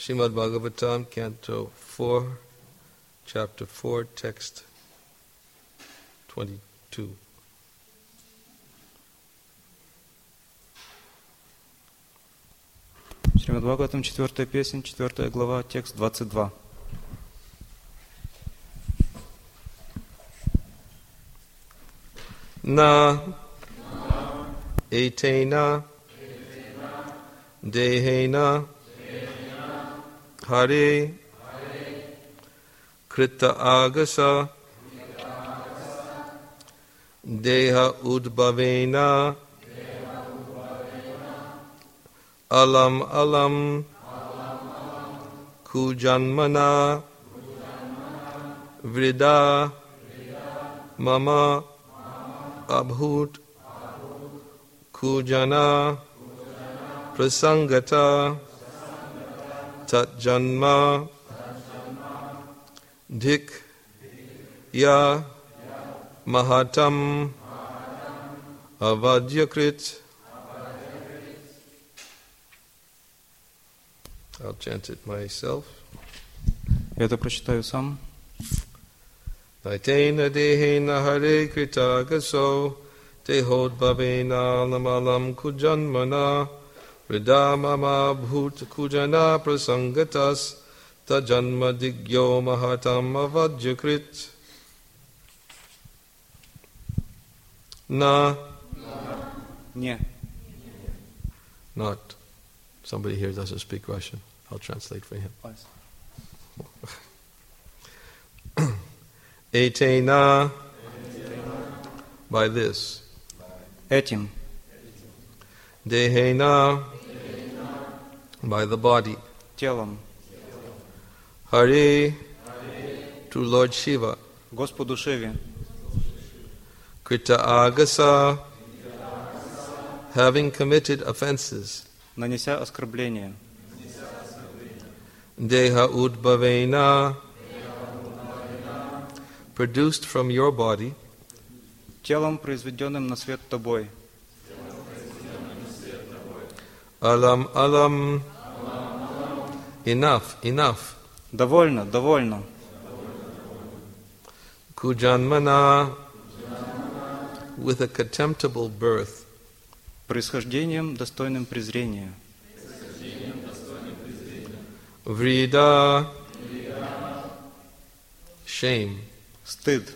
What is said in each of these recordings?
Srimad Bhagavatam, Canto 4, Chapter 4, Text 22. Шримад Бхагаватам, 4 песня, 4 глава, текст 22. Na etena dehena Hare Krita agasa Deha udbhavena Alam alam Kujanmana Vrida Mama Abhut Kujana Prasangata Tat Janma Dik Ya Mahatam Avadyakrit. I'll chant it myself. Я это прочитаю сам. Naitena dehena hare krita gaso tehod bhavena lamalam kujanmana Ridamama bhut kujana prasangatas tajanma digyo mahatam avadjakrit. Na. Не. Not. Somebody here doesn't speak Russian. I'll translate for him. Etena. By this. Этим. Dehena. By the body. Телом. Hare. To Lord Shiva. Господу Шиве. Krita agasa. Having committed offenses. Нанеся оскорбление. Deha udbhavena. Produced from your body. Телом, произведенным на свет тобой. Alam alam. Enough, enough. Довольно, довольно. Kujanmana. With a contemptible birth. Происхождением, достойным презрения. Vrida. Shame. Стыд.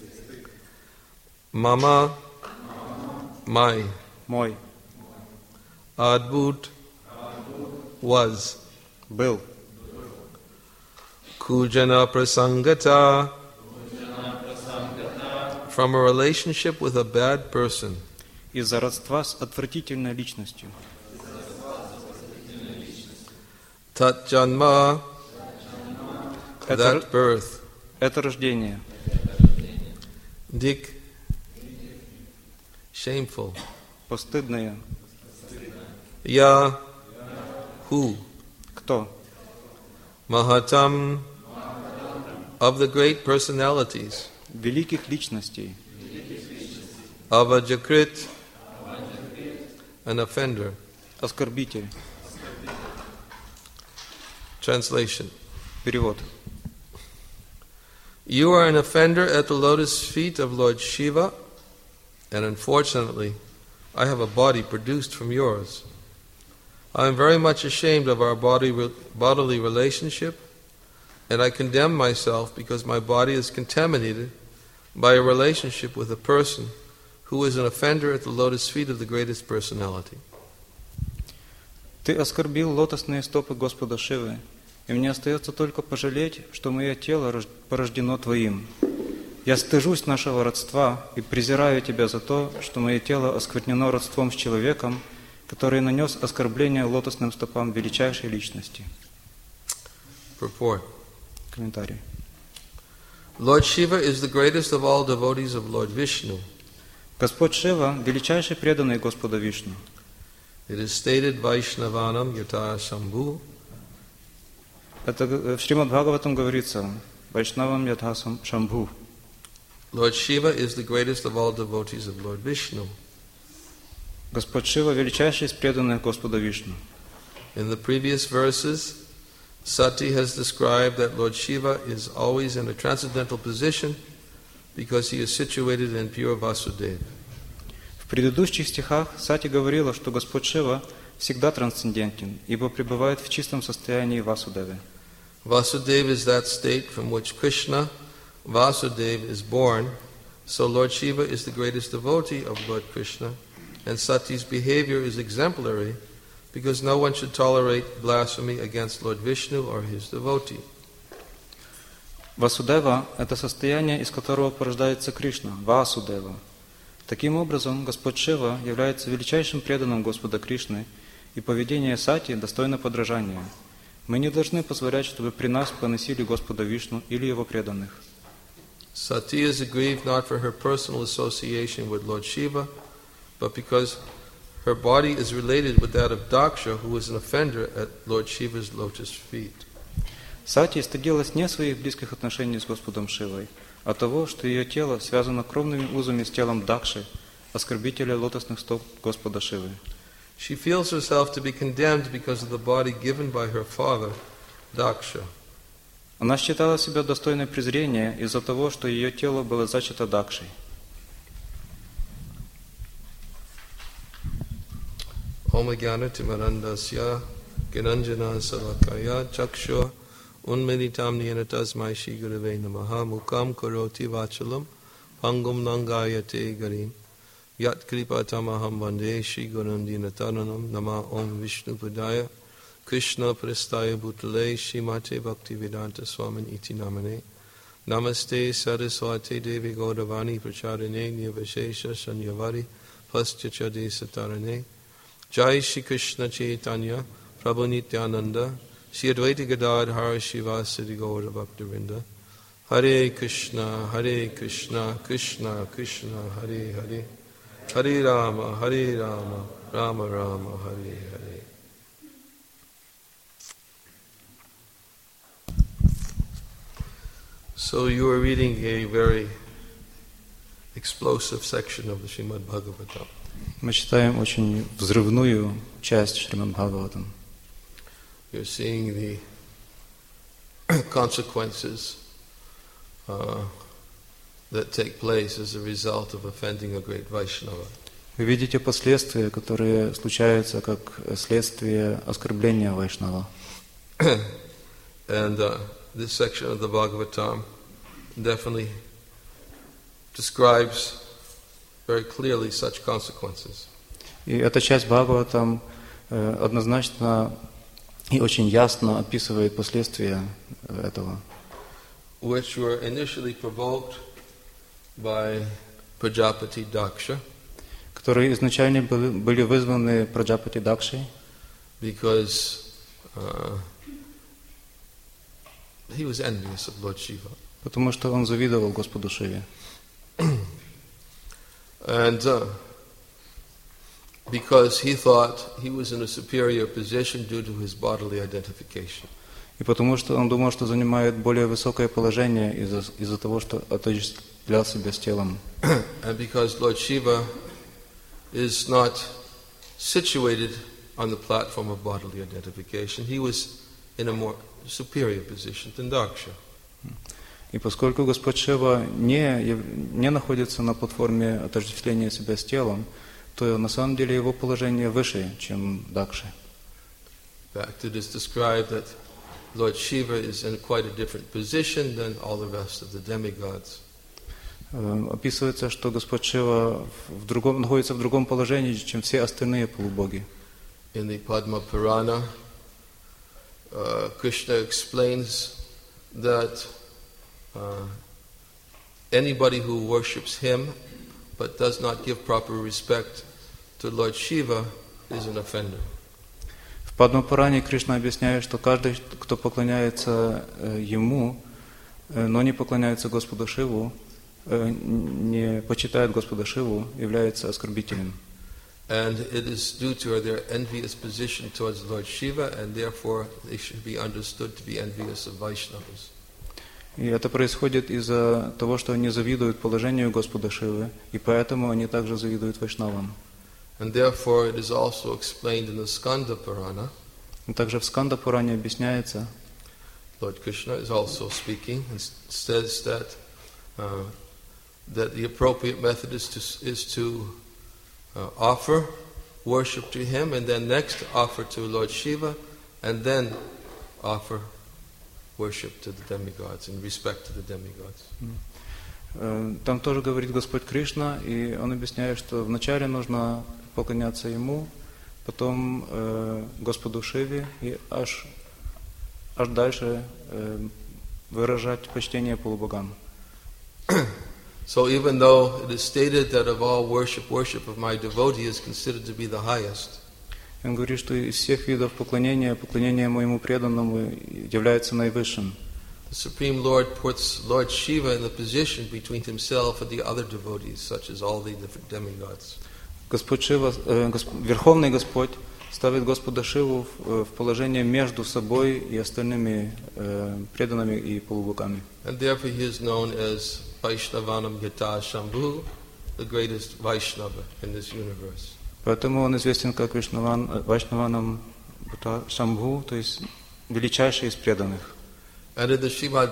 Mama. My. Мой. Adbhut. Was. Был. Kujana prasangata. From a relationship with a bad person. Из-за родства с отвратительной личностью. Tat janma. That birth. Это рождение. Dik. Shameful. Постыдное. Ya. Who. Кто? Mahatam. Of the great personalities. Великих личностей. Avajakrit. An offender. Оскорбитель. Translation. Перевод. You are an offender at the lotus feet of Lord Shiva, and unfortunately, I have a body produced from yours. I am very much ashamed of our bodily relationship, and I condemn myself because my body is contaminated by a relationship with a person who is an offender at the lotus feet of the greatest personality. Ты оскорбил лотосные стопы Господа Шивы, и мне остается только пожалеть, что мое тело порождено Твоим. Я стыжусь нашего родства и презираю Тебя за то, что мое тело осквернено родством с человеком, который нанес оскорбление лотосным стопам величайшей личности. Purport. Комментарий. Lord Shiva is the greatest of all devotees of Lord Vishnu. Господь Шива – величайший преданный Господа Вишну. It is stated Vaishnavanam Yata Shambhu. Это в Шримад Бхагаватам говорится Вайшнавам Ятхасам Шамбху. Lord Shiva is the greatest of all devotees of Lord Vishnu. Господь Шива – величайший из преданных Господа Вишну. In the previous verses, Sati has described that Lord Shiva is always in a transcendental position because he is situated in pure Vasudeva. В предыдущих стихах Сати говорила, что Господь Шива всегда трансцендентен, ибо пребывает в чистом состоянии Васудевы. Vasudeva is that state from which Krishna, Vasudeva, is born, so Lord Shiva is the greatest devotee of Lord Krishna, and Sati's behavior is exemplary because no one should tolerate blasphemy against Lord Vishnu or his devotee. Васудева – это состояние, из которого порождается Кришна, Васудева. Таким образом, Господь Шива является величайшим преданным Господа Кришны, и поведение Сати достойно подражания. Мы не должны позволять, чтобы при нас поносили Господа Вишну или Его преданных. Sati is aggrieved not for her personal association with Lord Shiva, but because her body is related with that of Daksha, who is an offender at Lord Shiva's lotus feet. Сати стыдилась не своих близких отношений с Господом Шивой, а того, что ее тело связано кровными узами с телом Дакши, оскорбителя лотосных стоп Господа Шивы. She feels herself to be condemned because of the body given by her father, Daksha. Она считала себя достойной презрения из-за того, что ее тело было зачато Дакшей. Om Jnana Timarandasya Gnanjana Salakaya Chakshur Unmilitam Niyana Tasmai Shri Gurave Namaha Mukam Karoti Vachalam Pangum Nangayate Garim Yat Kripa Tamaham Vande Shri Gurandina Taranam Nama Om Vishnu Padaya Krishna Prastaya Bhutale Shrimate Bhaktivedanta Swamin Iti Namane Namaste Saraswate Devi Gaudavani Pracharane Nirvashesha Sanyavari Paschachade Satarane Jai Shri Krishna Chaitanya Prabhu Nityananda Shri Advaita Gadadhara Shivasadi Gaura Bhaktivinoda Hare Krishna Krishna Krishna Hare Hare Hare Rama Rama Rama Hare Hare. So you are reading a very explosive section of the Srimad Bhagavatam. Мы читаем очень взрывную часть Шримад Бхагаватам. You're seeing the consequences that take place as a result of offending a great Vaishnava. Вы видите последствия, которые случаются как следствие оскорбления Вайшнава. And this section of the Bhagavatam definitely describes very clearly such consequences. И эта часть Бхагаватам однозначно и очень ясно описывает последствия этого, Which were initially provoked by Prajapati Daksha, которые изначально были вызваны Праджапати Дакшей, because he was envious of Lord Shiva. потому что он завидовал Господу Шиве. And because he thought he was in a superior position due to his bodily identification. И потому что он думал, что занимает более высокое положение из-за того, что отождествлял себя с телом. And because Lord Shiva is not situated on the platform of bodily identification, he was in a more superior position than Daksha. И поскольку Господь Шива не находится на платформе отождествления себя с телом, то на самом деле его положение выше, чем Дакши. In fact, it is described that Lord Shiva is in quite a different position than all the rest of the demigods. Описывается, что Господь Шива находится в другом положении, чем все остальные полубоги. In the Padma Purana, Krishna explains that anybody who worships him but does not give proper respect to Lord Shiva is an offender. В Падма-Пуране Кришна объясняет, что каждый, кто поклоняется ему, но не поклоняется Господу Шиву, не почитает Господа Шиву, является оскорбителем. And it is due to their envious position towards Lord Shiva, and therefore they should be understood to be envious of Vaishnavas. И это происходит из-за того, что они завидуют положению Господа Шивы, и поэтому они также завидуют Вайшнавам. And therefore it is also explained in the Skanda Purana И также в Сканда-Пуране объясняется, Lord Krishna is also speaking and says that the appropriate method is to offer worship to him, and then next offer to Lord Shiva, and then offer worship to the demigods in respect to the demigods. Там тоже говорит Господь Кришна, и он объясняет, что вначале нужно поклоняться ему, потом Господу Шиве, и аж дальше выражать почтение полубогам. So even though it is stated that of all worship of my devotee is considered to be the highest, Он говорит, что из всех видов поклонения моему преданному является наивысшим. the Supreme Lord puts Lord Shiva in the position between himself and the other devotees, such as all the different demigods. Господь Шива, Верховный Господь ставит Господа Шиву в положение между собой и остальными преданными и полубогами. And therefore he is known as Vaishnavanam Yata Shambhu, the greatest Vaishnava in this universe. Поэтому он известен как Вайшнаванам Шамбху, то есть величайший из преданных. And in the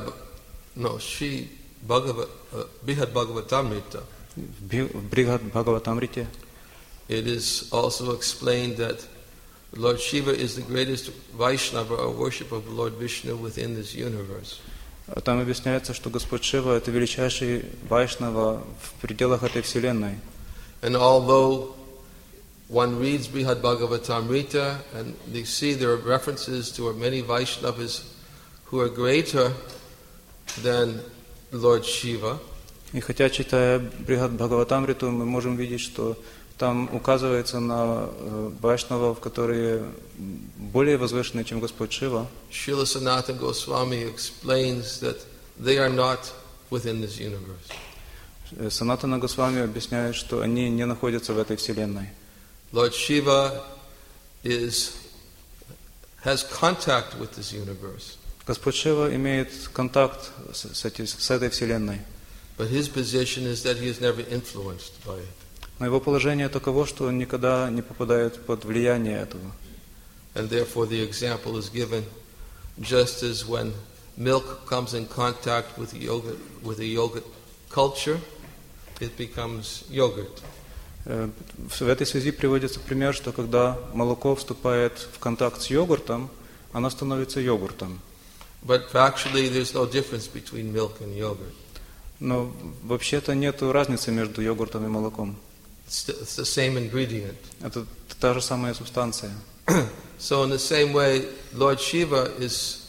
Brihad Bhagavatamrita, В Брихад Бхагаватамрите it is also explained that Lord Shiva is the greatest Vaishnava or worship of Lord Vishnu within this universe. там объясняется, что Господь Шива – это величайший Вайшнава в пределах этой вселенной. And although one reads Brihad Bhagavatamrita and they see there are references to many Vaishnavas who are greater than Lord Shiva, И хотя, читая Брихад Бхагаватамриту, мы можем видеть, что там указывается на вайшнавов, которые более возвышены, чем Господь Шива. Srila Sanatana Goswami explains that they are not within this universe. Санатана Госвами объясняет, что они не находятся в этой вселенной. Lord Shiva has contact with this universe, Господь Шива имеет контакт с этой вселенной. but his position is that he is never influenced by it. Но его положение таково, что он никогда не попадает под влияние этого. And therefore the example is given just as when milk comes in contact with a yogurt culture, it becomes yogurt. В этой связи приводится пример, что когда молоко вступает в контакт с йогуртом, оно становится йогуртом. But actually there's no difference between milk and yogurt. Но вообще-то нет разницы между йогуртом и молоком. It's the same ingredient. Это та же самая субстанция. So in the same way, Lord Shiva is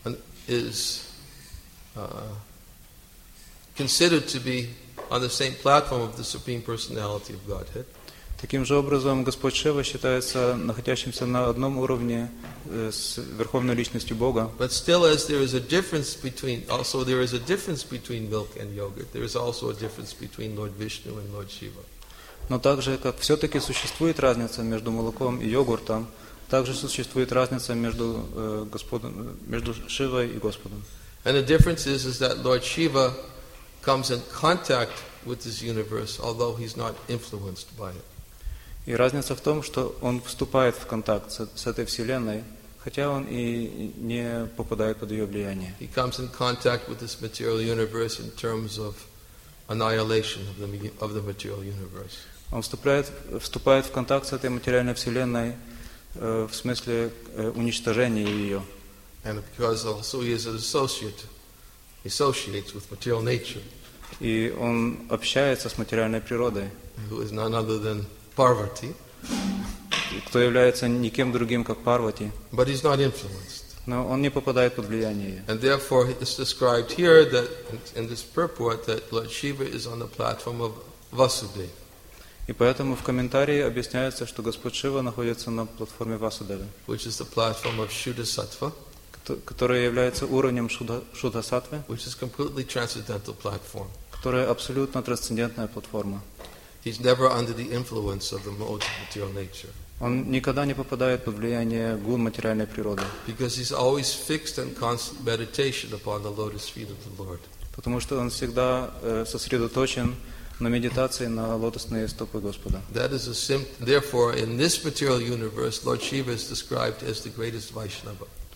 considered to be on the same platform of the Supreme Personality of Godhead. Таким же образом, Господь Шива считается находящимся на одном уровне с Верховной Личностью Бога. But still, as there is a difference between milk and yogurt, there is also a difference between Lord Vishnu and Lord Shiva. Но также, как все-таки существует разница между молоком и йогуртом, также существует разница между Шивой и Господом. And the difference is that Lord Shiva comes in contact with this universe, although he's not influenced by it. И разница в том, что он вступает в контакт с этой вселенной, хотя он и не попадает под ее влияние. He comes in contact with this material universe in terms of annihilation of the material universe. Он вступает в контакт с этой материальной вселенной в смысле уничтожения ее. And because also he is an associates with material nature. И он общается с материальной природой. Who is none other than Parvati. Кто является никем другим, как Парвати. But he's not influenced. Но он не попадает под влияние ее. And therefore it's described here that in this purport that Lord Shiva is on the platform of Vasudeva. И поэтому в комментарии объясняется, что Господь Шива находится на платформе Васудевы, which is the platform of Shuddha-sattva, которая является уровнем Шудха-саттвы, which is completely transcendental platform. которая абсолютно трансцендентная платформа. He's never under the influence of the modes of material nature. Он никогда не попадает под влияние гун материальной природы. Because he's always fixed in constant meditation upon the lotus feet of the Lord. Потому что он всегда сосредоточен на медитации на лотосные стопы Господа. Therefore, in this material universe, Lord Shiva is described as the greatest Vaishnava.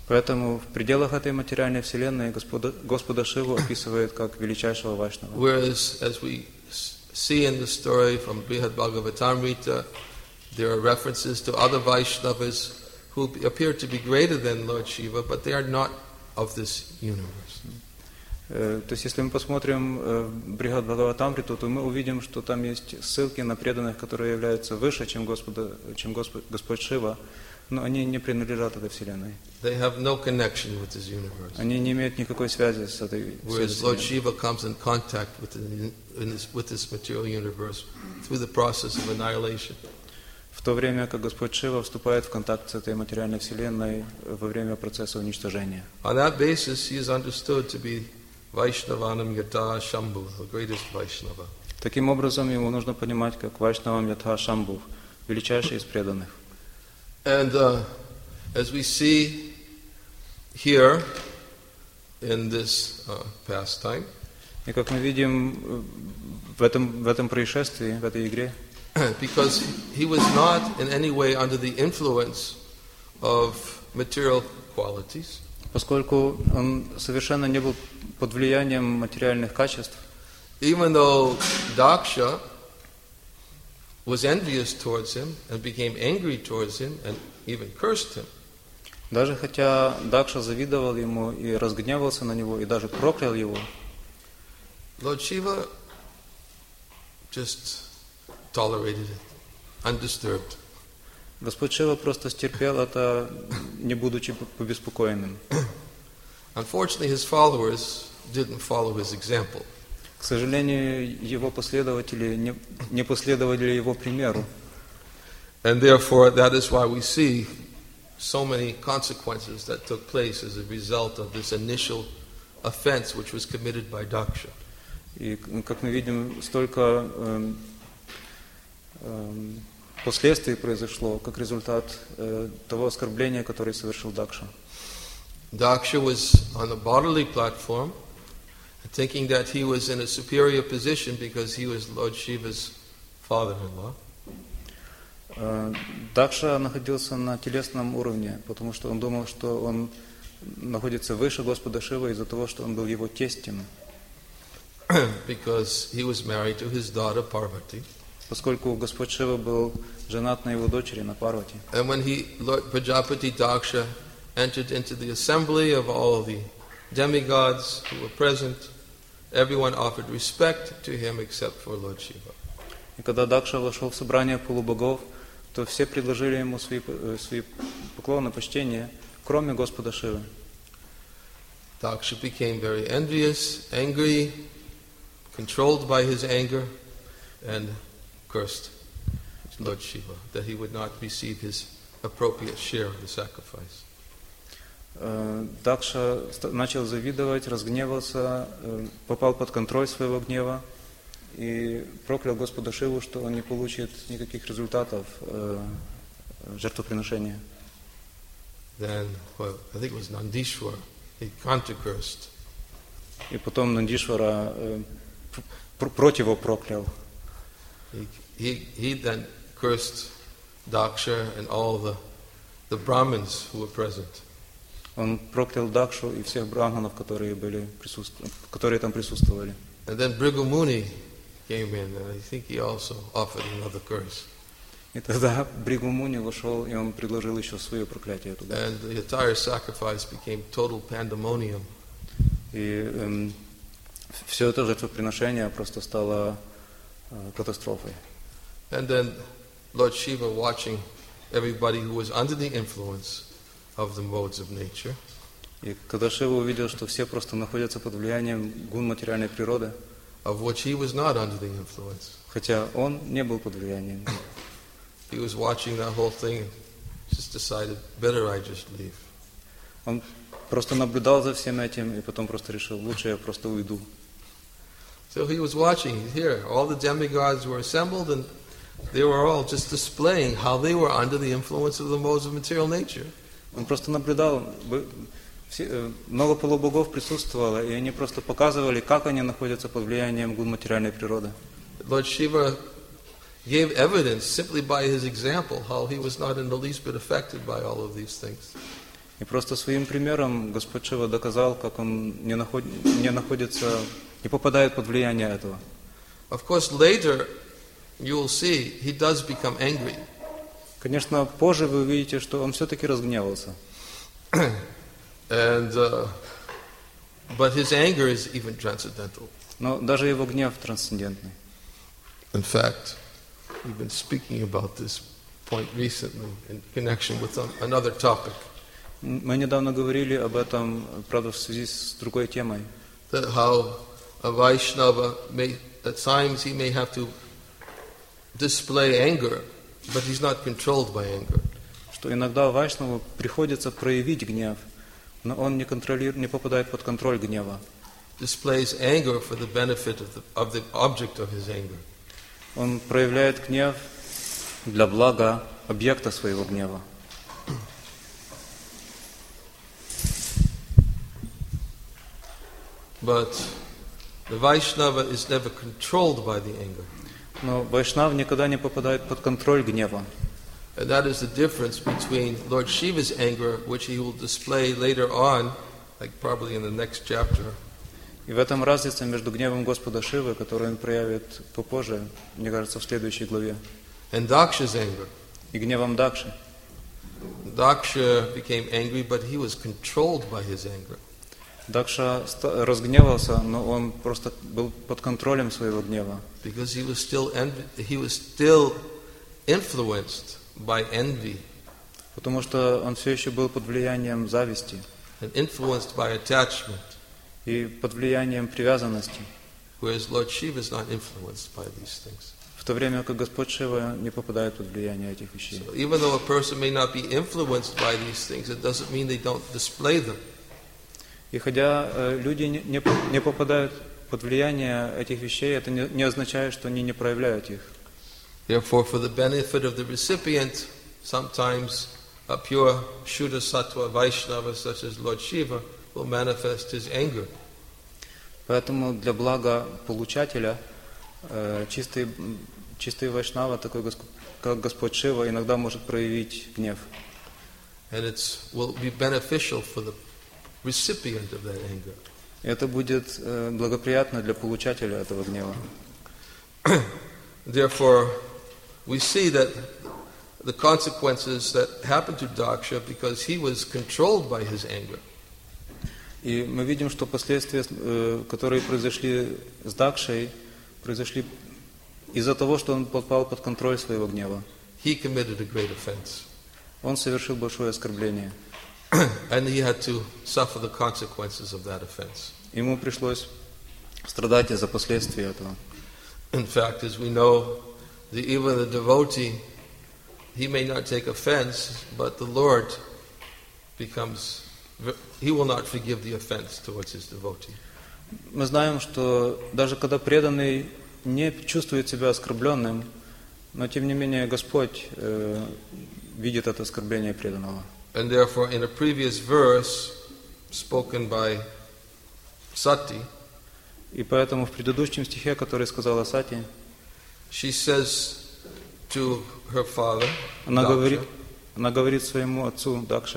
Поэтому в пределах этой материальной вселенной Господа Шиву описывает как величайшего Вайшнава. Whereas, as we see in the story from Brihad Bhagavatamrita, there are references to other Vaishnavas who appear to be greater than Lord Shiva, but they are not of this universe. То есть, если мы посмотрим Брихад Бхагаватамриту, то мы увидим, что там есть ссылки на преданных, которые являются выше, чем Господь Шива, но они не принадлежат этой вселенной. They have no connection with this universe. Они не имеют никакой связи с этой Whereas Lord вселенной. Shiva comes in contact with this material universe through the process of annihilation. В то время как Господь Шива вступает в контакт с этой материальной вселенной во время процесса уничтожения. On that basis, he is understood to be Vaishnavanam Yata Shambhu, the greatest Vaishnava. Таким образом, его нужно понимать как Вайшнавам Ятха Шамбху, величайший из преданных. And as we see here in this pastime, И как мы видим в этом происшествии, в этой игре, because he was not in any way under the influence of material qualities, поскольку он совершенно не был под влиянием материальных качеств, even though Daksha was envious towards him and became angry towards him and even cursed him, даже хотя Дакша завидовал ему и разгневался на него, и даже проклял его, Lord Shiva just tolerated it, undisturbed. Господь Шива просто стерпел это, не будучи побеспокоенным. Unfortunately, his followers didn't follow his example. К сожалению, его последователи не последовали его примеру. And therefore, that is why we see so many consequences that took place as a result of this initial offense which was committed by Daksha. И, как мы видим, столько последствий произошло как результат того оскорбления, которое совершил Дакша. Daksha was on a bodily platform, thinking that he was in a superior position because he was Lord Shiva's father-in-law. Дакша находился на телесном уровне, потому что он думал, что он находится выше Господа Шива из-за того, что он был его тестем. Because he was married to his daughter Parvati. Поскольку Господь Шива был женат на его дочери, на Парвати. And when Lord Prajapati Daksha entered into the assembly of all the demigods who were present, everyone offered respect to him except for Lord Shiva. И когда Дакша вошел в собрание полубогов, то все предложили ему свои поклоны, почтения, кроме Господа Шивы. Daksha became very envious, angry, controlled by his anger, and cursed Lord Shiva that he would not receive his appropriate share of the sacrifice. Дакша начал завидовать, разгневался, попал под контроль своего гнева и проклял Господа Шиву, что он не получит никаких результатов жертвоприношения. Then, well, I think it was Nandishwar, he counter-cursed. И потом Нандишвара противопроклял. He then cursed Daksha and all the Brahmins who were present. Он проклял Дакшу и всех браманов, которые там присутствовали. And then Bhrigu Muni came in, and I think he also offered another curse. И тогда Бригу Муни вошел, и он предложил еще свое проклятие туда. And the entire sacrifice became total pandemonium. И все это жертвоприношение просто стало катастрофой. And then Lord Shiva, watching everybody who was under the influence of the modes of nature, И когда Шива увидел, что все просто находятся под влиянием гун материальной природы, of which he was not under the influence, хотя он не был под влиянием, he was watching that whole thing and just decided, better I just leave. он просто наблюдал за всем этим и потом просто решил, лучше я просто уйду. So he was watching here. All the demigods were assembled and they were all just displaying how they were under the influence of the modes of material nature. Он просто наблюдал, много полубогов присутствовало, и они просто показывали, как они находятся под влиянием гун материальной природы. Lord Shiva gave evidence simply by his example how he was not in the least bit affected by all of these things. И просто своим примером Господь Шива доказал, как он не попадает под влияние этого. Of course, later you will see he does become angry. Конечно, позже вы увидите, что он все-таки разгневался. But his anger is even transcendental. Но даже его гнев трансцендентный. In fact, we've been speaking about this point recently in connection with another topic. Мы недавно говорили об этом, правда, в связи с другой темой. That how a Vaishnava at times he may have to display anger, but he's not controlled by anger. Что иногда Вайшнаву приходится проявить гнев, но он не попадает под контроль гнева. Displays anger for the benefit of the object of his anger. Он проявляет гнев для блага объекта своего гнева. But the Vaishnava is never controlled by the anger. Но Вайшнав никогда не попадает под контроль гнева. And that is the difference between Lord Shiva's anger, which he will display later on, like probably in the next chapter. И в этом разница между гневом Господа Шивы, который он проявит попозже, мне кажется, в следующей главе, and Daksha's anger. и гневом Дакши. Daksha became angry, but he was controlled by his anger. Дакша разгневался, но он просто был под контролем своего гнева. Because he was still influenced by envy. Потому что он все еще был под влиянием зависти. And influenced by attachment. И под влиянием привязанности. Whereas Lord Shiva is not influenced by these things. В то время как Господь Шива не попадает под влияние этих вещей. So even though a person may not be influenced by these things, it doesn't mean they don't display them. И хотя люди не попадают под влияние этих вещей, это не означает, что они не проявляют их. Therefore, for the benefit of the recipient, sometimes a pure Shuddha Sattva Vaishnava such as Lord Shiva will manifest his anger. Поэтому для блага получателя чистый Вайшнава, такой как Господь Шива, иногда может проявить гнев. And it will be beneficial for the recipient of that anger. Это будет благоприятно для получателя этого гнева. Therefore, we see that the consequences that happened to Daksha because he was controlled by his anger. И мы видим, что последствия, которые произошли с Дакшей, произошли из-за того, что он попал под контроль своего гнева. He committed a great offense. Он совершил большое оскорбление. And he had to suffer the consequences of that offense. Ему пришлось страдать из-за последствий этого. In fact, as we know, even the devotee, he may not take offense, but the Lord he will not forgive the offense towards his devotee. Мы знаем, что даже когда преданный не чувствует себя оскорбленным, но тем не менее Господь видит это оскорбление преданного. And therefore, in a previous verse spoken by Sati, и поэтому в предыдущем стихе, который сказала Сати, she says to her father, она говорит своему отцу Дакше.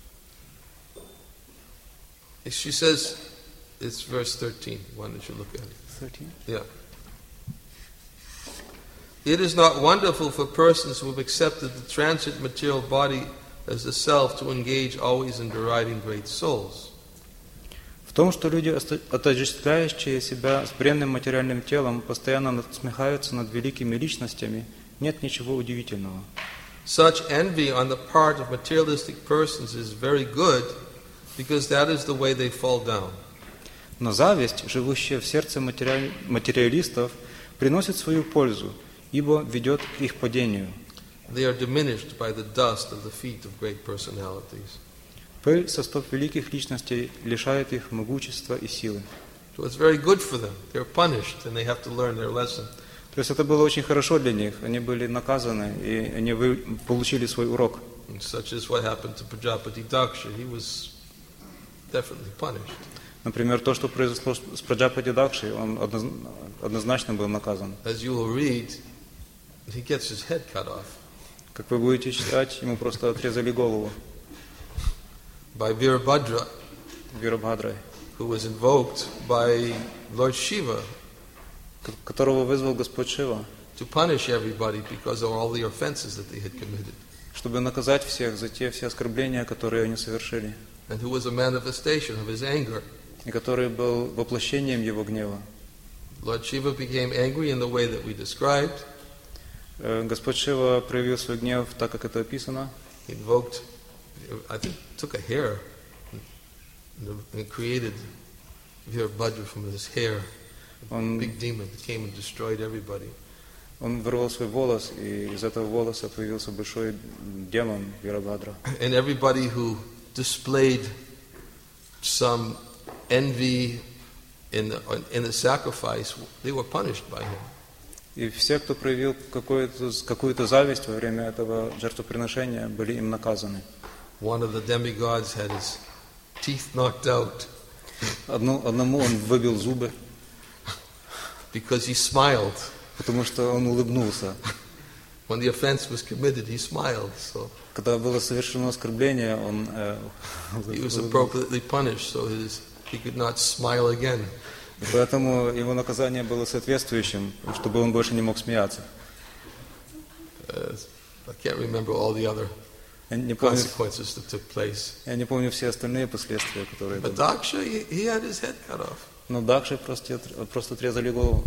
She says, it's verse 13. Why don't you look at it? 13? Yeah. It is not wonderful for persons who have accepted the transient material body as the self to engage always in deriding great souls. В том, что люди, отождествляющие себя с бренным материальным телом, постоянно насмехаются над великими личностями, нет ничего удивительного. Such envy on the part of materialistic persons is very good, because that is the way they fall down. Но зависть, живущая в сердце материалистов, приносит свою пользу, ибо ведет к их падению. They are diminished by the dust of the feet of great personalities. Пыль со стоп великих личностей лишает их могущества и силы. So it's very good for them. They're punished and they have to learn their lesson. То есть это было очень хорошо для них. Они были наказаны, и они получили свой урок. And such is what happened to Prajapati Daksha. He was definitely punished. Например, то, что произошло с Праджапати Дакшей, он однозначно был наказан. As you will read, he gets his head cut off. Как вы будете читать, ему просто отрезали голову. by Virabhadra, Вирабхадрой, who was invoked by Lord Shiva которого вызвал Господь Шива, to punish everybody because of all the offenses that they had committed, чтобы наказать всех за те все оскорбления, которые они совершили, and who was a manifestation of his anger. и который был воплощением его гнева. Lord Shiva became angry in the way that we described. Господь Шива проявил свой гнев так, как это описано. He invoked, I think, took a hair and created Virabhadra from his hair. A big demon that came and destroyed everybody. Он вырвал свой волос, и из этого волоса появился большой демон Вирабхадра. And everybody who displayed some envy in the sacrifice, they were punished by him. И все, кто проявил какую-то зависть во время этого жертвоприношения, были им наказаны. One of the demigods had his teeth knocked out. Одному он выбил зубы, because he smiled. потому что он улыбнулся. When the offense was committed, he smiled. So Когда было совершено оскорбление, он he was appropriately punished, so he could not smile again. Поэтому его наказание было соответствующим, чтобы он больше не мог смеяться. I can't remember all the other Я не помню, consequences that took place. все остальные последствия, которые But были. Daksha, he had his head cut off. Но Дакше просто отрезали голову.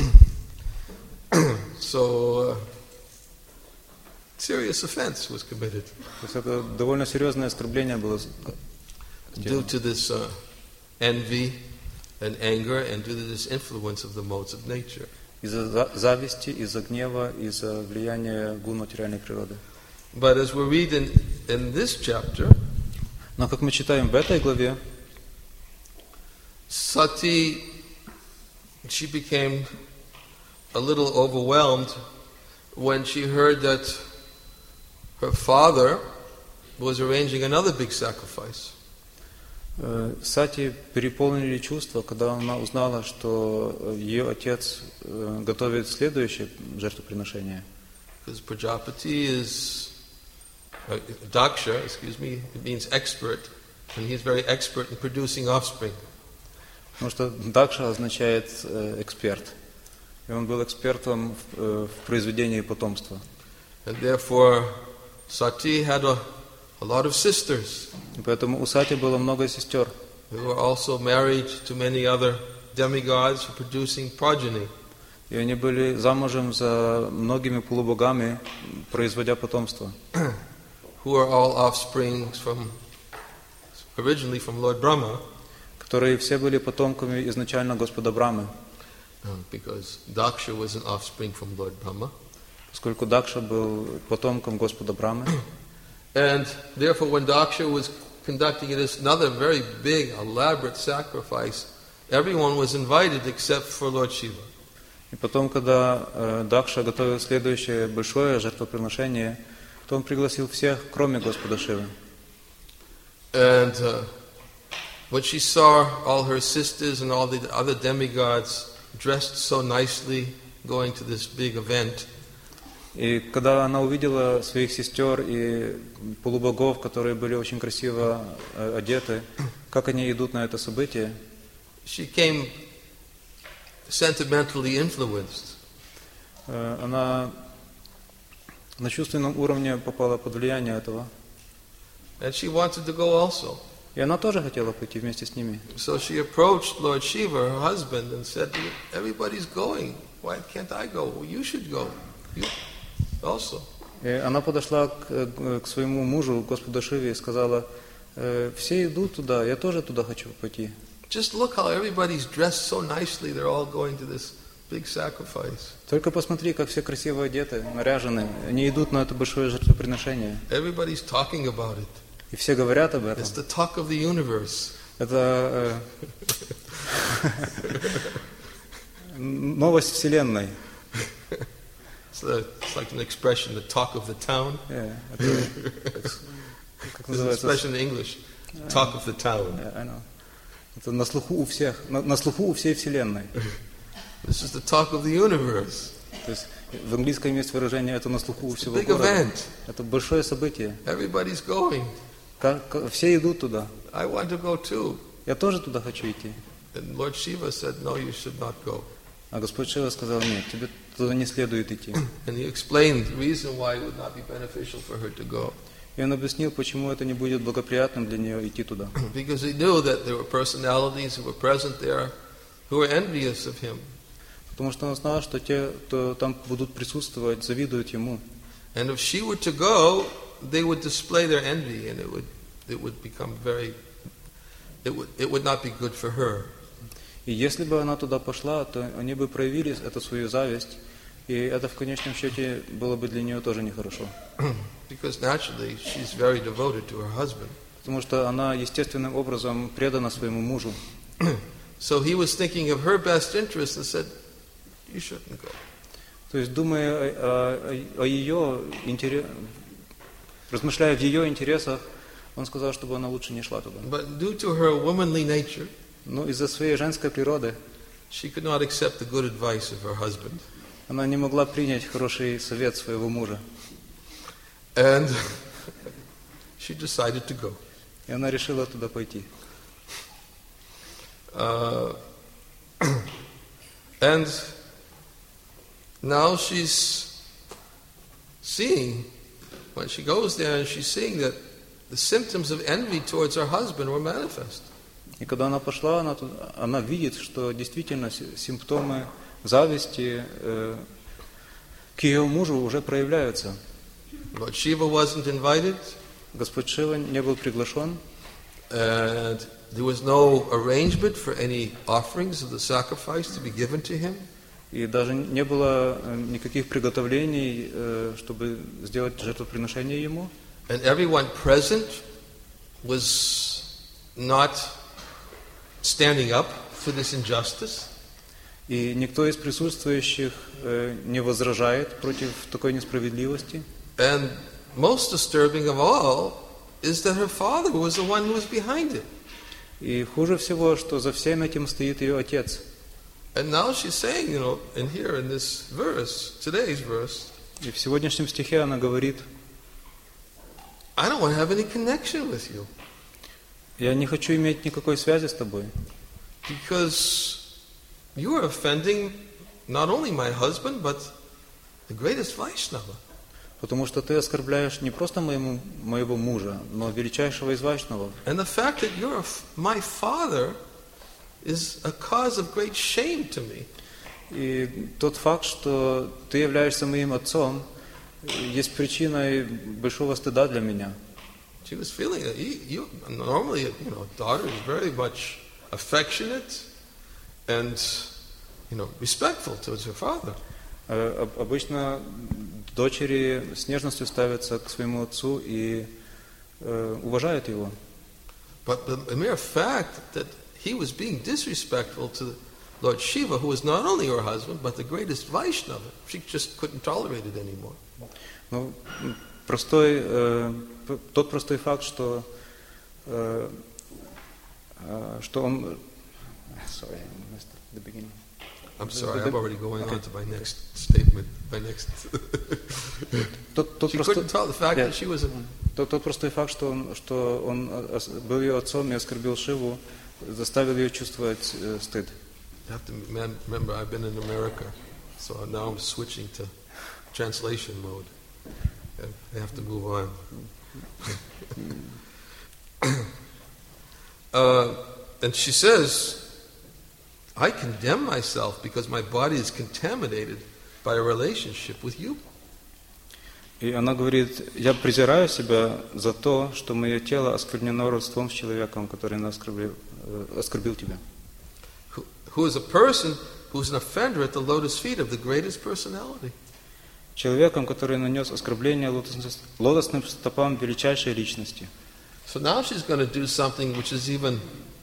So, serious offense was committed То есть это довольно серьезное оскорбление было. due to this envy and anger and due to this influence of the modes of nature. Из-за зависти, из-за гнева, из-за влияния гун материальной природы. But as we read in this chapter, Но как мы читаем в этой главе, Sati, she became a little overwhelmed when she heard that her father was arranging another big sacrifice. Сати переполнили чувства, когда она узнала, что ее отец готовит следующее жертвоприношение. Because Prajapati is, Daksha, it means expert, and he's very expert in producing offspring. Потому что Дакша означает эксперт. И он был экспертом в произведении потомства. And therefore, Sati had a lot of sisters. И поэтому у Сати было много сестер. Who were also married to many other demigods for producing progeny. И они были замужем за многими полубогами, производя потомство. Who are all offsprings originally from Lord Brahma. Которые все были потомками изначально Господа Брамы. Because Daksha was an offspring from Lord Brahma. Поскольку Дакша был потомком Господа Брамы. And therefore when Daksha was conducting this another very big, elaborate sacrifice, everyone was invited except for Lord Shiva. И потом, когда Дакша готовил следующее большое жертвоприношение, то он пригласил всех, кроме Господа Шивы. And when she saw all her sisters and all the other demigods dressed so nicely going to this big event, И когда она увидела своих сестер и полубогов, которые были очень красиво одеты, как они идут на это событие, she came sentimentally influenced. Она на чувственном уровне попала под влияние этого. And she wanted to go also. И она тоже хотела пойти вместе с ними. So she approached Lord Shiva, her husband, and said, everybody's going. Why can't I go? Well, you should go. You also. И она подошла к своему мужу, Господу Шиве, и сказала, все идут туда, я тоже туда хочу пойти. Just look how everybody's dressed so nicely. They're all going to this big sacrifice. Только посмотри, как все красиво одеты, наряжены. Они идут на это большое жертвоприношение. Everybody's talking about it. И все говорят об этом. It's the talk of the universe. Это новость вселенной. It's like an expression, the talk of the town. Как There's an называется? expression in English, talk of the town. Это на слуху у всех, на слуху у всей вселенной. This is the talk of the universe. То есть в английском есть выражение «это на слуху у всего Big города». event. Это большое событие. Everybody's going. Все идут туда. I want to go too. Я тоже туда хочу идти. And Lord Shiva said, no, you should not go. А Господь Шива сказал, нет, тебе туда не следует идти. And he explained the reason why it would not be beneficial for her to go. И он объяснил, почему это не будет благоприятным для нее идти туда. Because he knew that there were personalities who were present there who were envious of him. Потому что он знал, что те, кто там будут присутствовать, завидуют ему. And if she were to go, they would display their envy, and it would become it would not be good for her. И если бы она туда пошла, то они бы проявили эту свою зависть, и это в конечном счете было бы для нее тоже нехорошо. Because naturally she's very devoted to her husband. Потому что она естественным образом предана своему мужу. So he was thinking of her best interest and said, you shouldn't go. То есть, думая о ее интересе, размышляя в ее интересах, он сказал, чтобы она лучше не шла туда. But due to her womanly nature, Но из-за своей женской природы she could not accept the good advice of her husband. она не могла принять хороший совет своего мужа. And she decided to go. И она решила туда пойти. And now she's seeing, when she goes there, and she's seeing that the symptoms of envy towards her husband were manifest. И когда она пошла, она видит, что действительно симптомы зависти к ее мужу уже проявляются. Lord Shiva wasn't invited. Господь Шива не был приглашен. And there was no arrangement for any offerings of the sacrifice to be given to him. И даже не было никаких приготовлений, чтобы сделать жертвоприношение ему. And everyone present was not standing up for this injustice. И никто из присутствующих не возражает против такой несправедливости. And most disturbing of all is that her father was the one who was behind it. И хуже всего, что за всем этим стоит ее отец. And now she's saying, in here in this verse, today's verse, И в сегодняшнем стихе она говорит: I don't want to have any connection with you. Я не хочу иметь никакой связи с тобой. Because you are offending not only my husband, but the greatest Vaishnava. Потому что ты оскорбляешь не просто моего мужа, но величайшего из вайшнавов. And the fact that you're my father is a cause of great shame to me. И тот факт, что ты являешься моим отцом, есть причиной большого стыда для меня. She was feeling that normally, a daughter is very much affectionate and, respectful towards her father. Обычно дочери с нежностью ставятся к своему отцу и уважают его. But the mere fact that he was being disrespectful to Lord Shiva, who was not only her husband, but the greatest Vaishnava, she just couldn't tolerate it anymore. Ну, тот простой факт, что он... Sorry, I missed the beginning. I'm sorry, I'm already going on to my next statement. She couldn't tell the fact that she was Тот простой факт, что он был ее отцом и оскорбил Шиву, заставил ее чувствовать стыд. You have to remember, I've been in America, so now I'm switching to translation mode. I have to move on. And she says, I condemn myself because my body is contaminated by a relationship with you. И она говорит: я презираю себя за то, что мое тело осквернено родством с человеком, который оскорбил тебя. Who is a person who's an offender at the lotus feet of the greatest personality. Человеком, который нанес оскорбление лотосным стопам величайшей личности. So now she's going to do something which is even,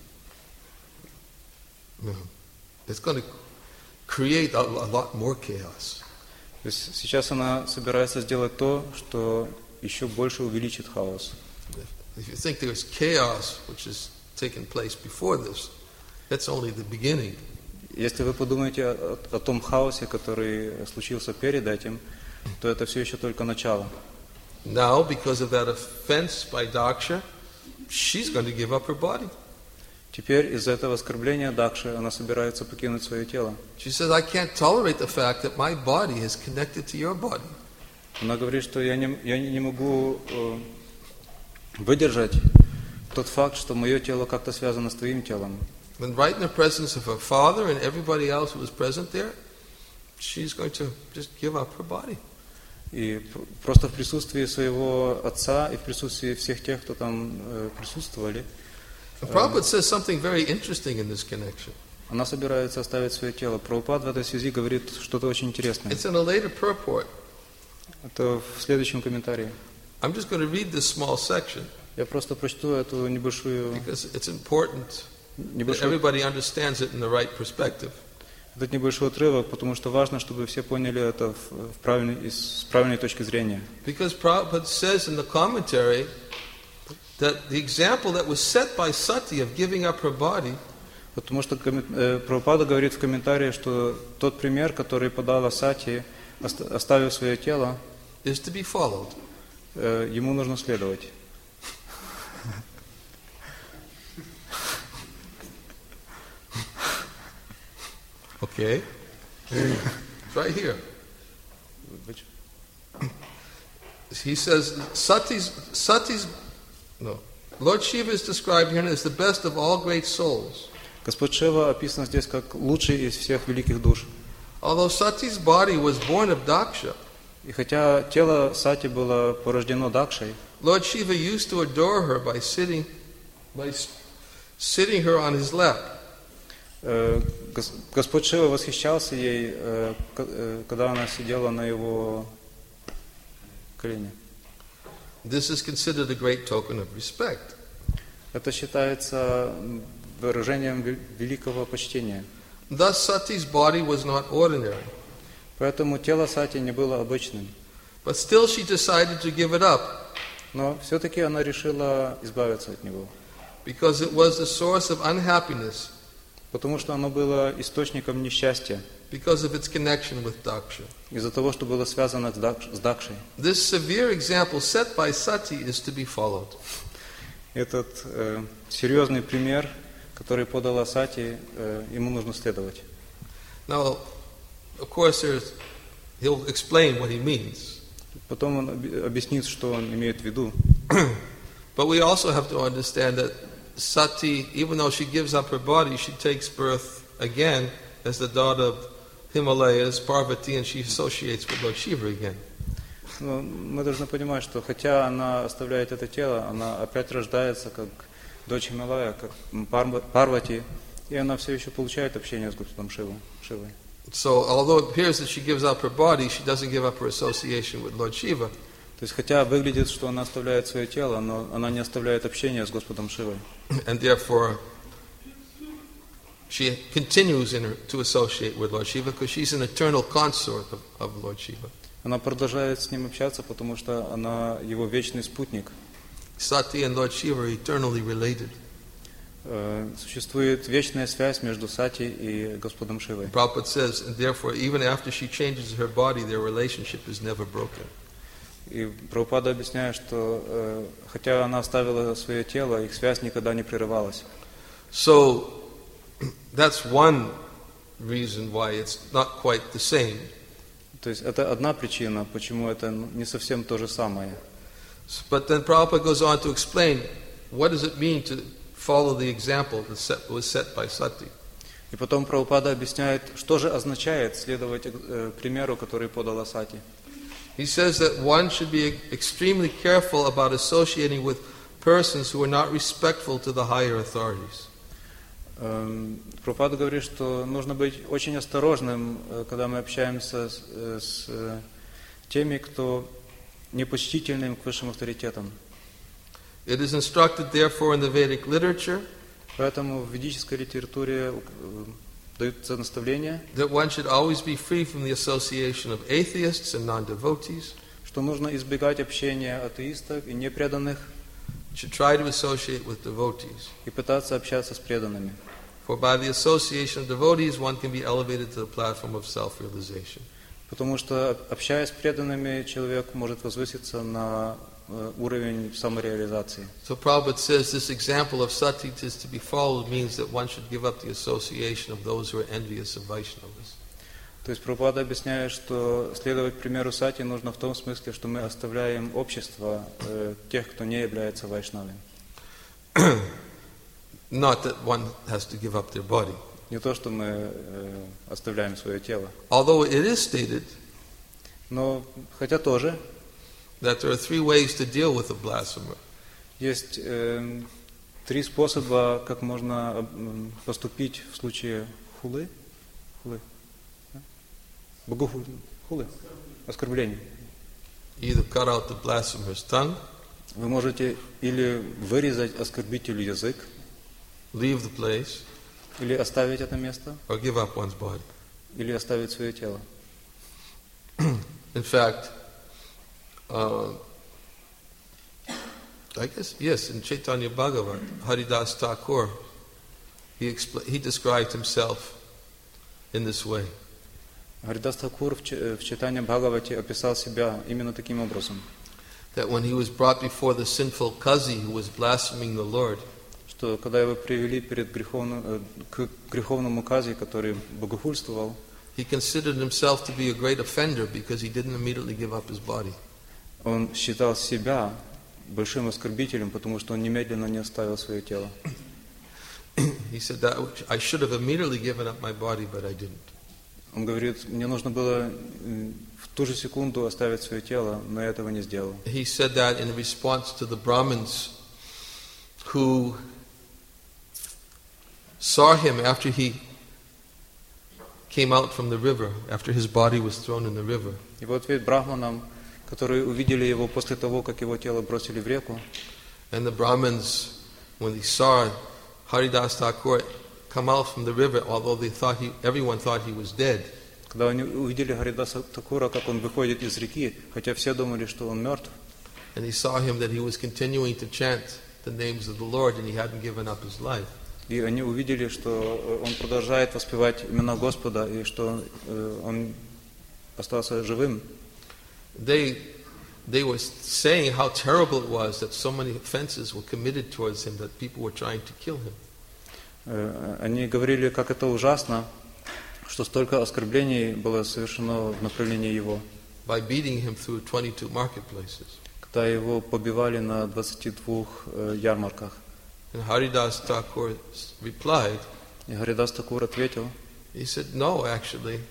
it's going to create a lot more chaos. То есть сейчас она собирается сделать то, что еще больше увеличит хаос. If you think there's chaos which has taken place before this, that's only the beginning. Если вы подумаете о том хаосе, который случился перед этим, то это все еще только начало. Now, because of that offense by Daksha, she's going to give up her body. Теперь из-за этого оскорбления Дакши она собирается покинуть свое тело. She says, I can't tolerate the fact that my body is connected to your body. Она говорит, что я не могу выдержать тот факт, что мое тело как-то связано с твоим телом. And right in the presence of her father and everybody else who was present there, she's going to just give up her body. И просто в присутствии своего отца и в присутствии всех тех, кто там присутствовали, And Prabhupada says something very interesting in this connection. она собирается оставить свое тело. Прабхупад в этой связи говорит что-то очень интересное. It's in a later purport. Это в следующем комментарии. I'm just going to read this small section Я просто прочту эту небольшую... because it's important that everybody understands it in the right perspective. Этот небольшой отрывок, потому что важно, чтобы все поняли это с правильной точки зрения. Because Prabhupada says in the commentary that the example that was set by Sati of giving up her body Потому что Прабхупада говорит в комментарии, что тот пример, который подала Сати, оставив свое тело, is to be followed. Ему нужно следовать. Okay? It's right here. He says, Lord Shiva is described here as the best of all great souls. Господь Шива описан здесь как лучший из всех великих душ. Although Sati's body was born of Daksha, И хотя тело Сати было порождено Дакшей, Lord Shiva used to adore her by sitting her on his lap. Господь Шива восхищался ей, когда она сидела на его колене. This is considered a great token of respect. Это считается выражением великого почтения. Thus, Sati's body was not ordinary. Поэтому тело Сати не было обычным. But still she decided to give it up Но все-таки она решила избавиться от него. because it was the source of unhappiness Потому что оно было источником несчастья, because of its connection with Daksha. из-за того, что было связано с Дакшей. This severe example set by Sati is to be followed. Этот серьезный пример, который подала Сати, ему нужно следовать. Now, of course, he'll explain what he means. Потом он объяснит, что он имеет в виду. But we also have to understand that Sati, even though she gives up her body, she takes birth again as the daughter of Himalayas, Parvati, and she associates with Lord Shiva again. Но мы должны понимать, что хотя она оставляет это тело, она опять рождается как дочь Хималая, как Парвати, и она все еще получает общение с Господом Шивой. So, although it appears that she gives up her body, she doesn't give up her association with Lord Shiva. То есть, хотя выглядит, что она оставляет свое тело, но она не оставляет общение с Господом Шивой. And therefore, she continues to associate with Lord Shiva because she's an eternal consort of Lord Shiva. Она продолжает с ним общаться, потому что она его вечный спутник. Sati and Lord Shiva are eternally related. Существует вечная связь между Сати и Господом Шивой. Prabhupada says, and therefore, even after she changes her body, their relationship is never broken. И Прабхупада объясняет, что хотя она оставила свое тело, их связь никогда не прерывалась. So, that's one reason why it's not quite the same. То есть это одна причина, почему это не совсем то же самое. But then Prabhupada goes on to explain what does it mean to follow the example that was set by Sati. И потом Прабхупада объясняет, что же означает следовать примеру, который подала Сати. He says that one should be extremely careful about associating with persons who are not respectful to the higher authorities. Прабхупада говорит, что нужно быть очень осторожным, когда мы общаемся с теми, кто непочтительным к высшим авторитетам. It is instructed, therefore, in the Vedic literature Поэтому в ведической литературе даются наставления, that one should always be free from the association of atheists and non-devotees. что нужно избегать общения атеистов и непреданных Should try to associate with devotees. и пытаться общаться с преданными. For by the association of devotees, one can be elevated to the platform of self-realization. Потому что, общаясь с преданными, человек может возвыситься на уровень самореализации. So Prabhupada says this example of sati is to be followed means that one should give up the association of those who are envious of Vaishnavas. То есть Прабхупада объясняет, что следовать примеру сати нужно в том смысле, что мы оставляем общество тех, кто не является вайшнавами. Not that one has to give up their body. Не то, что мы оставляем свое тело. Although it is stated Но, хотя тоже, that there are 3 ways to deal with a blasphemer. есть 3 способа, как можно поступить в случае хулы. Хулы. Оскорбления. Either cut out the blasphemer's tongue, Вы можете или вырезать оскорбителю язык, leave the place, или оставить это место, or give up one's body. или оставить свое тело. In fact, I guess, yes, in Chaitanya Bhagavat, Haridas Thakur, he described himself in this way. Харидас Тхакур в Чайтанья Бхагавате описал себя именно таким образом, That when he was brought before the sinful Kazi who was blaspheming the Lord, что когда его привели к греховному Кази, который богохульствовал, he considered himself to be a great offender because he didn't immediately give up his body. он считал себя большим оскорбителем, потому что он немедленно не оставил свое тело. He said that I should have immediately given up my body, but I didn't. Он говорит, мне нужно было в ту же секунду оставить свое тело, но я этого не сделал. He said that in response to the Brahmins who saw him after he came out from the river, after his body was thrown in the river. И в ответ брахманам, которые увидели его после того, как его тело бросили в реку, And the Brahmins, when they saw Haridas Thakur come out from the river, although everyone thought he was dead, когда они увидели Харидаса Тхакура, как он выходит из реки, хотя все думали, что он мертв, and they saw him that he was continuing to chant the names of the Lord and he hadn't given up his life. и они увидели, что он продолжает воспевать имена Господа и что он остался живым. They were saying how terrible it was that so many offenses were committed towards him that people were trying to kill him. Они говорили, как это ужасно, что столько оскорблений было совершено в направлении его, By beating him through 22 marketplaces. когда его побивали на 22 ярмарках. And Haridas Thakur replied, И Харидас Тхакур ответил, he said, no, actually,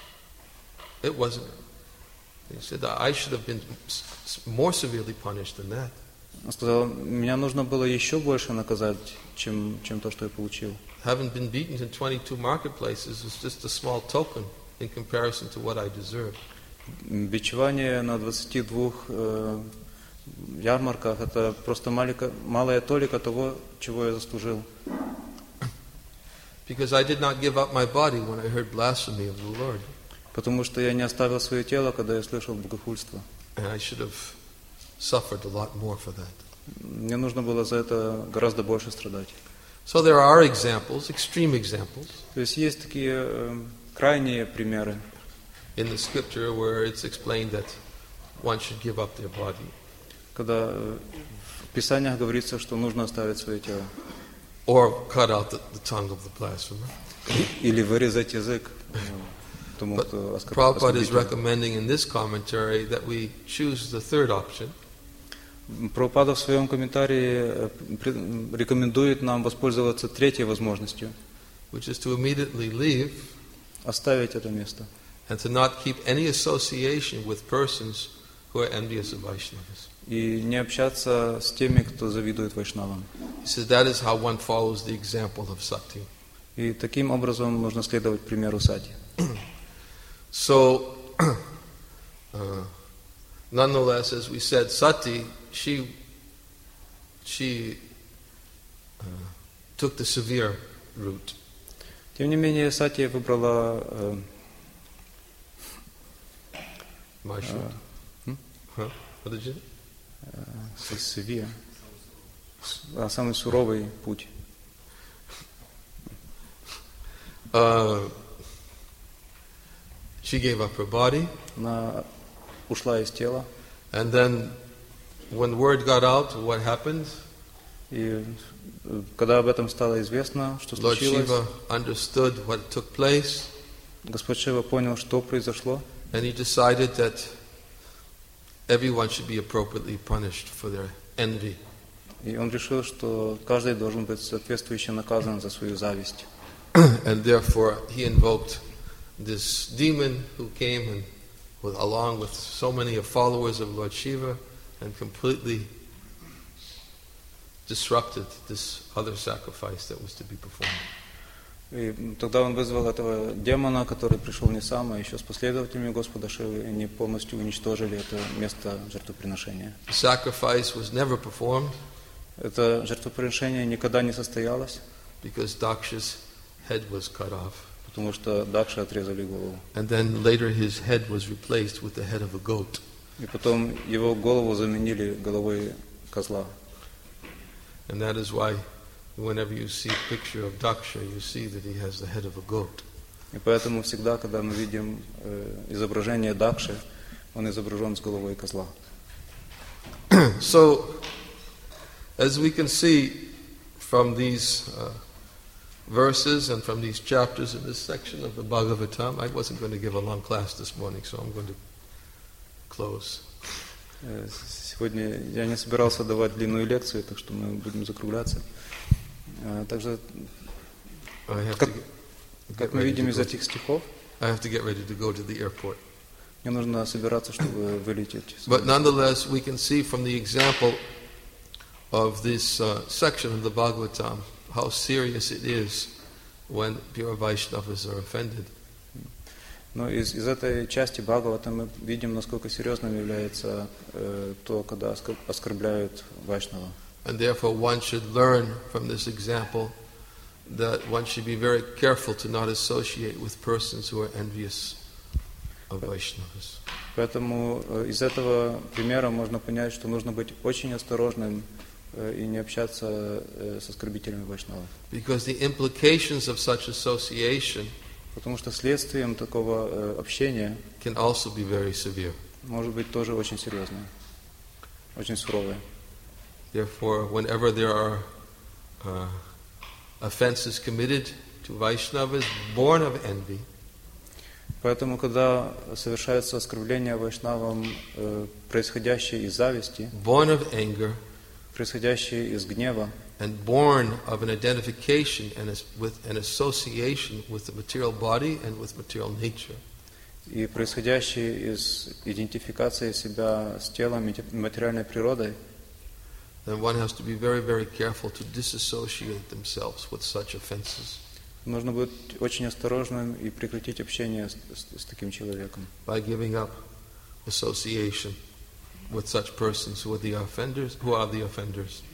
it wasn't. He said, I should have been more severely punished than that. он сказал, меня нужно было еще больше наказать, чем то, что я получил. Having been beaten in 22 marketplaces is just a small token in comparison to what I deserve. Бичевание на 22 ярмарках – это просто малая толика того, чего я заслужил. Because I did not give up my body when I heard blasphemy of the Lord. Потому что я не оставил свое тело, когда я слышал богохульство. And I should have suffered a lot more for that. Мне нужно было за это гораздо больше страдать. So there are examples, extreme examples, То есть такие крайние примеры in the scripture where it's explained that one should give up their body. когда в Писаниях говорится, что нужно оставить свое тело. Or cut out the tongue of the blasphemer. Или вырезать язык тому, But кто Prabhupada is оскорбитель. recommending in this commentary that we choose the third option, Прабхупада в своем комментарии рекомендует нам воспользоваться третьей возможностью, which is to immediately leave оставить это место and to not keep any association with persons who are envious of Vaishnavas. и не общаться с теми, кто завидует вайшнавам. He says that is how one follows the example of sati. И таким образом нужно следовать примеру сати. So, nonetheless, as we said, sati, she took the severe route. Тем не менее, сати выбрала Mashu. Huh? What did you say? самый суровый путь. She gave up her body, Она ушла из тела, and then when word got out what happened, И когда об этом стало известно, что Lord случилось, Shiva understood what took place, Господь Шива понял, что произошло, and he decided that everyone should be appropriately punished for their envy. и он решил, что каждый должен быть соответствующе наказан за свою зависть. And therefore he invoked this demon who came and along with so many followers of Lord Shiva and completely disrupted this other sacrifice that was to be performed. И тогда он вызвал этого демона, который пришел не сам, а еще с последователями Господа Шивы, и они полностью уничтожили это место жертвоприношения. The sacrifice was never performed Это жертвоприношение никогда не состоялось, because Daksha's head was cut off. потому что Дакше отрезали голову. And then later his head was replaced with the head of a goat. И потом его голову заменили головой козла. And that is why whenever you see a picture of Daksha, you see that he has the head of a goat. И поэтому всегда, когда мы видим изображение Дакши, он изображен с головой козла. So, as we can see from these verses and from these chapters in this section of the Bhagavatam, I wasn't going to give a long class this morning, so I'm going to close. Сегодня я не собирался давать длинную лекцию, так что мы будем закругляться. Также, как мы видим из этих стихов, I have to get ready to go to the airport. мне нужно собираться, чтобы вылететь. But nonetheless, we can see from the example of this section of the Bhagavatam how serious it is when pure Vaishnavas are offended. Но из этой части Бхагавата мы видим, насколько серьезным является то, когда оскорбляют Вайшнава. And therefore one should learn from this example that one should be very careful to not associate with persons who are envious of Vaishnavas. Поэтому из этого примера можно понять, что нужно быть очень осторожным и не общаться с оскорбителями Вайшнавов. Because the implications of such association Потому что следствием такого общения can also be very severe. может быть тоже очень серьезное, очень суровое. Therefore, whenever there are offenses committed to Vaishnavas born of envy, Поэтому, когда совершается оскорбление Вайшнавам, происходящее из зависти, born of anger, происходящее из гнева, and born of an identification and with an association with the material body and with material nature, и происходящее из идентификации себя с телом и материальной природой, then one has to be very, very careful to disassociate themselves with such offenses нужно быть очень осторожным и прекратить общение с таким человеком, by giving up association with such persons who are the offenders.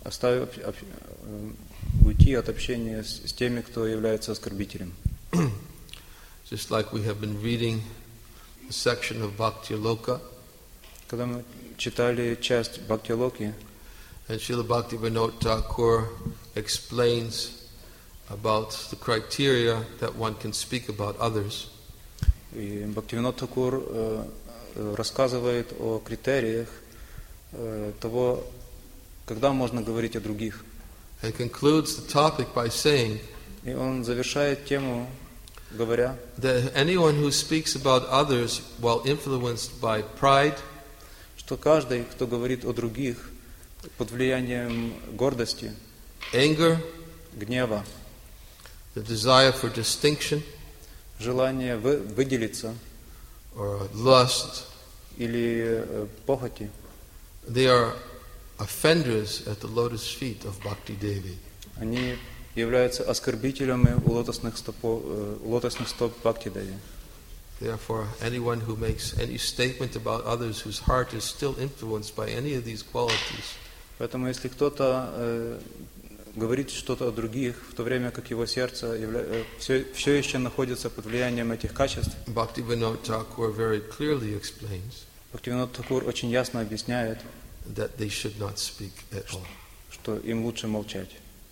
Уйти от общения с теми, кто является оскорбителем. Just like we have been reading a section of Bhakti-loka, Когда мы читали часть Бхакти-локи, and Srila Bhaktivinoda Thakur explains about the criteria that one can speak about others, и Бхактивинод Тхакур рассказывает о критериях того, когда можно говорить о других. and concludes the topic by saying И он завершает тему, говоря, that anyone who speaks about others while influenced by pride, что каждый, кто говорит о других под влиянием гордости, anger, гнева, the desire for distinction, желание выделиться or lust, или похоти, they are offenders at the lotus feet of Bhakti Devi. они являются оскорбителями у лотосных стоп Бхакти Деви. Therefore, anyone who makes any statement about others whose heart is still influenced by any of these qualities, Поэтому если кто-то говорит что-то о других, в то время как его сердце все еще находится под влиянием этих качеств, Bhaktivinoda Thakur very clearly explains Бхактивинод Тхакур очень ясно объясняет, that they should not speak at all. что им лучше молчать.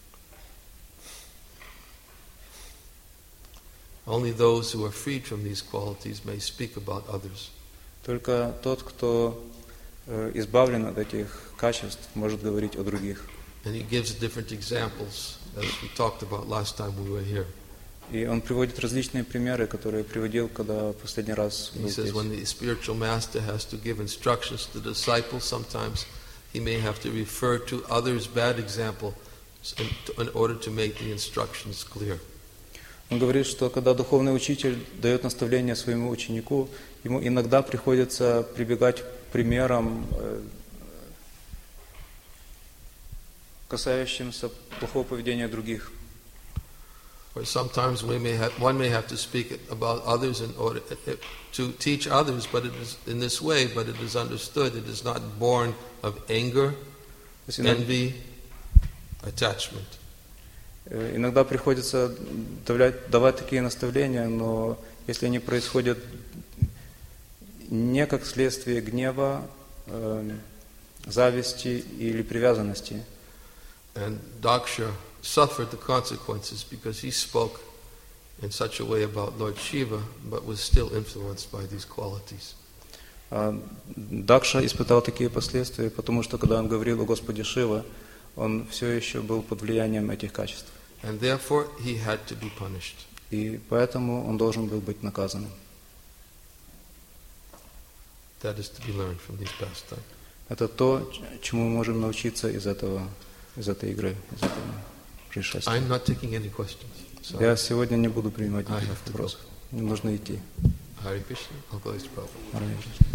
Only those who are freed from these qualities may speak about others. Только тот, кто избавлен от этих качеств, может говорить о других. And he gives different examples, as we talked about last time we were here. И он приводит различные примеры, которые приводил, когда последний раз был He says здесь. when the spiritual master has to give instructions to the disciples, sometimes he may have to refer to others' bad example in order to make the instructions clear. Он говорит, что когда духовный учитель дает наставление своему ученику, ему иногда приходится прибегать к примерам, касающимся плохого поведения других. Or sometimes one may have to speak about others in order to teach others, but it is in this way, but it is understood it is not born of anger, envy, attachment. Иногда приходится давать такие наставления, но если они происходят не как следствие гнева, зависти или привязанности. And Daksha suffered the consequences because he spoke in such a way about Lord Shiva, but was still influenced by these qualities. Дакша испытал такие последствия, потому что когда он говорил о Господе Шива, он все еще был под влиянием этих качеств. And therefore he had to be punished. И поэтому он должен был быть наказанным. That is to be learned from these pastimes. Это то, чему мы можем научиться из этой игры, из этого происшествия. I'm not taking any questions. So Я сегодня не буду принимать I никаких have to go. вопросов. Мне нужно идти. Hare Krishna, I'll go to Prabhupada. Hare Krishna.